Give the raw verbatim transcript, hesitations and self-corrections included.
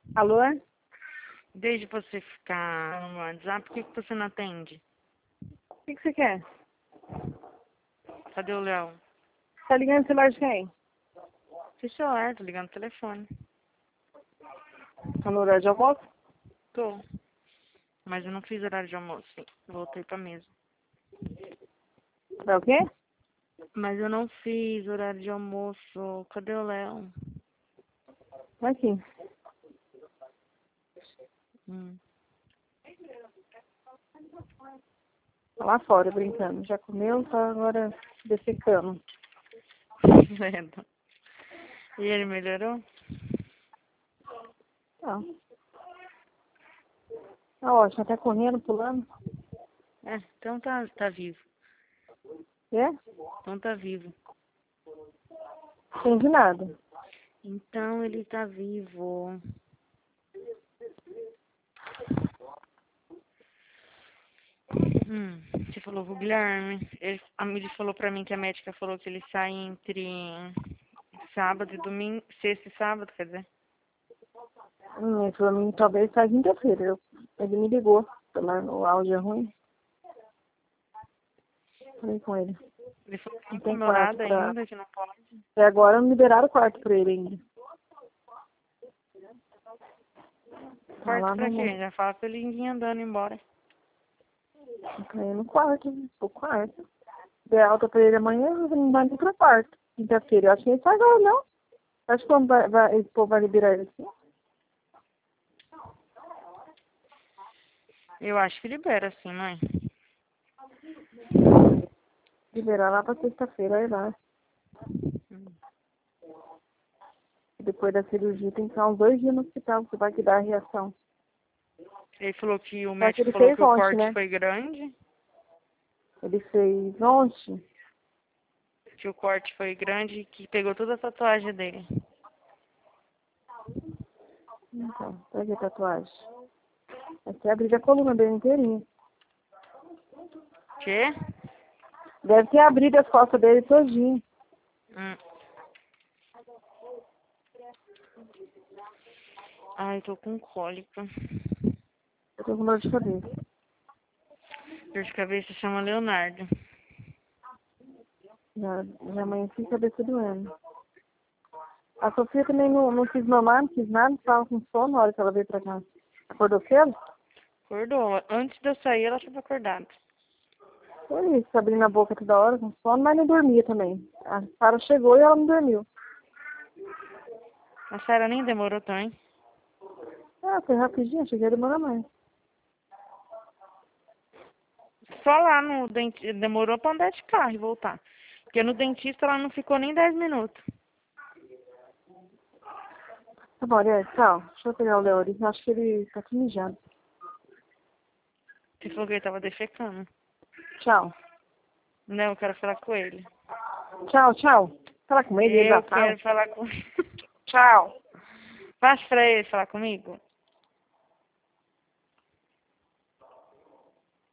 Alô? Desde você ficar no WhatsApp, por que, que você não atende? O que, que você quer? Cadê o Léo? Tá ligando no celular de quem? Seu celular, tô ligando no telefone. Tá no horário de almoço? Tô. Mas eu não fiz horário de almoço, sim. Voltei pra mesa. É o quê? Mas eu não fiz horário de almoço. Cadê o Léo? Aqui. Hum. Tá lá fora brincando. Já comeu, tá agora defecando. Vendo. E ele melhorou? Tá. Tá ótimo, tá correndo, pulando. É, então tá, tá vivo. É? Então tá vivo. Não entendi nada. Então ele tá vivo. Hum, você falou com o Guilherme. Ele, a Miri falou pra mim que a médica falou que ele sai entre sábado e domingo, sexta e sábado, quer dizer. Hum, ele falou pra mim, talvez tá quinta-feira. Eu- Ele me ligou. Lá no áudio é ruim. Falei com ele. Ele falou que Não não tem comeu quarto nada pra... ainda, que não pode. Até agora não liberaram o quarto pra ele ainda. Tá Quarto lá pra no... quê? Já fala pra ele vir andando embora. Tá aí no quarto, né? Pro quarto. Der alta pra ele amanhã, não vai nem pro quarto. Quinta-feira. Eu acho que ele sai agora, não. Acho que quando vai, vai, esse povo vai liberar ele assim. Eu acho que libera, sim, mãe. Liberar lá pra sexta-feira, aí lá. Hum. Depois da cirurgia tem que ficar uns dois dias no hospital, que vai que dar a reação. Ele falou que o Só que médico ele falou fez que o ontem, corte né? foi grande. Ele fez ontem. Que o corte foi grande e que pegou toda a tatuagem dele. Então, pra ver tatuagem. Vai ter abrir a coluna dele inteirinha. Quê? Deve ter abrido as costas dele todinho. Hum. Ai, tô com cólica. Eu tô com dor de cabeça. Dor de cabeça chama Leonardo. Já, já amanheci com a cabeça doendo. A Sofia também não, não quis mamar, não quis nada, estava com sono na hora que ela veio pra cá. Acordou cedo? Acordou. Antes de eu sair, ela estava acordada. Foi isso, abrindo a boca toda hora com sono, mas não dormia também. A Sara chegou e ela não dormiu. A Sara nem demorou tão, hein? Ah, foi rapidinho, achei que ia demorar mais. Só lá no dentista. Demorou pra andar de carro e voltar. Porque no dentista ela não ficou nem dez minutos. Tá bom, olha, tchau. Deixa eu pegar o Léo ali, acho que ele tá aqui mijado. Você falou que ele tava defecando. Tchau. Não, eu quero falar com ele. Tchau, tchau. Fala com ele, ele Eu já fala. quero falar com Tchau. Passa pra ele falar comigo.